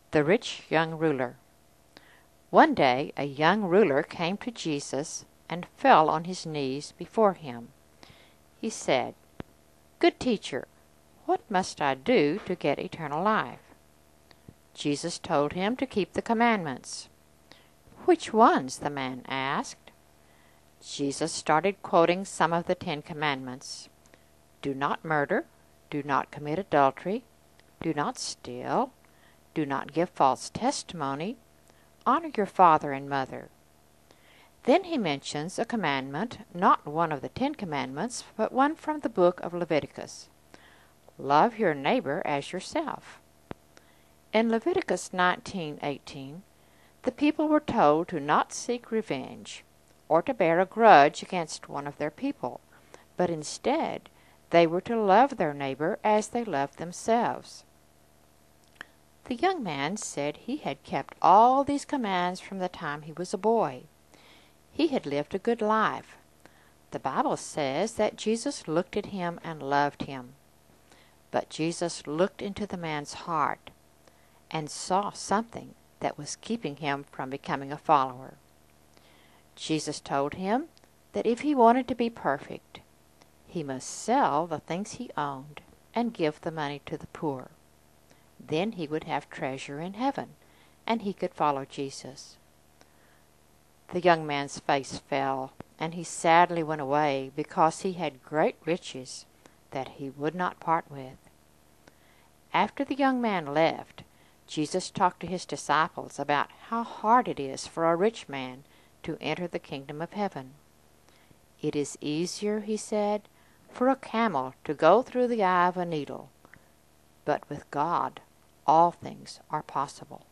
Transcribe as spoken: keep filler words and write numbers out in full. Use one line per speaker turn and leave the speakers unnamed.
The Rich Young Ruler. One day a young ruler came to Jesus and fell on his knees before him. He said, "Good teacher, what must I do to get eternal life?" Jesus told him to keep the commandments. "Which ones?" the man asked. Jesus started quoting some of the Ten Commandments. "Do not murder, do not commit adultery, do not steal, do not give false testimony, honor your father and mother." Then he mentions a commandment, not one of the Ten Commandments, but one from the book of Leviticus. Love your neighbor as yourself. In Leviticus nineteen eighteen, the people were told to not seek revenge or to bear a grudge against one of their people, but instead they were to love their neighbor as they loved themselves. The young man said he had kept all these commands from the time he was a boy. He had lived a good life. The Bible says that Jesus looked at him and loved him. But Jesus looked into the man's heart and saw something that was keeping him from becoming a follower. Jesus told him that if he wanted to be perfect, he must sell the things he owned and give the money to the poor. Then he would have treasure in heaven, and he could follow Jesus. The young man's face fell, and he sadly went away because he had great riches that he would not part with. After the young man left, Jesus talked to his disciples about how hard it is for a rich man to enter the kingdom of heaven. "It is easier," he said, "for a camel to go through the eye of a needle, but with God all things are possible."